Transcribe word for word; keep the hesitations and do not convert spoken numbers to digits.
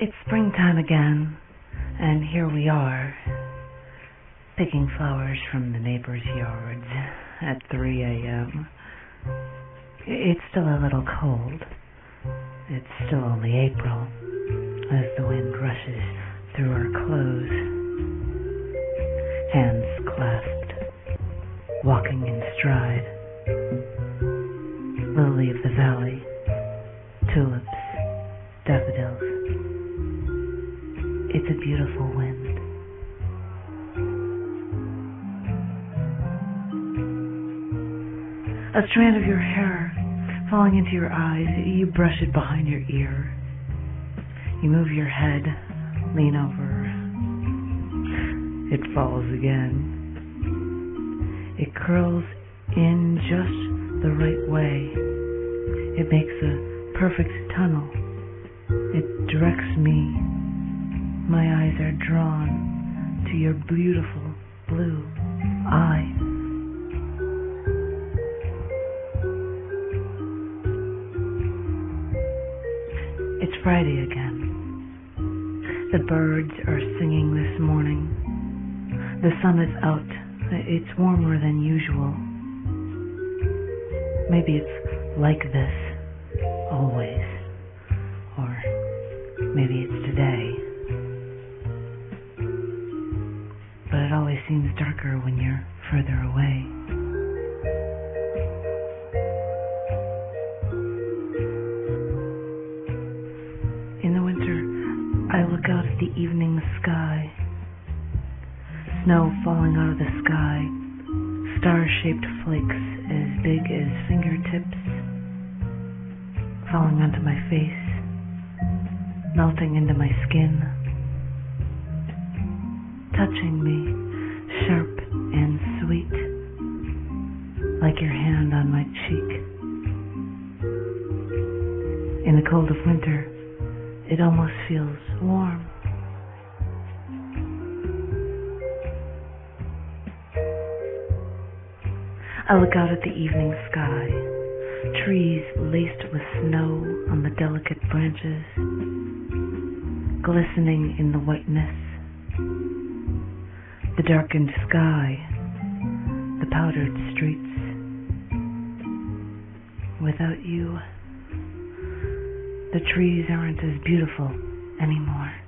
It's springtime again, and here we are, picking flowers from the neighbors' yards at three a.m. It's still a little cold. It's still only April, as the wind rushes through our clothes, hands clasped, walking in stride. Lily of the valley, tulips, daffodils. It's a beautiful wind. A strand of your hair falling into your eyes, you brush it behind your ear. You move your head, lean over. It falls again. It curls in just the right way. It makes a perfect tunnel. It directs me. My eyes are drawn to your beautiful blue eyes. It's Friday again. The birds are singing this morning. The sun is out. It's warmer than usual. Maybe it's like this always. Or maybe it's today. But it always seems darker when you're further away. In the winter, I look out at the evening sky. Snow falling out of the sky, star-shaped flakes as big as fingertips, falling onto my face, melting into my skin, touching me, sharp and sweet, like your hand on my cheek. In the cold of winter, it almost feels warm. I look out at the evening sky, trees laced with snow on the delicate branches, glistening in the whiteness, the darkened sky, the powdered streets. Without you, the trees aren't as beautiful anymore.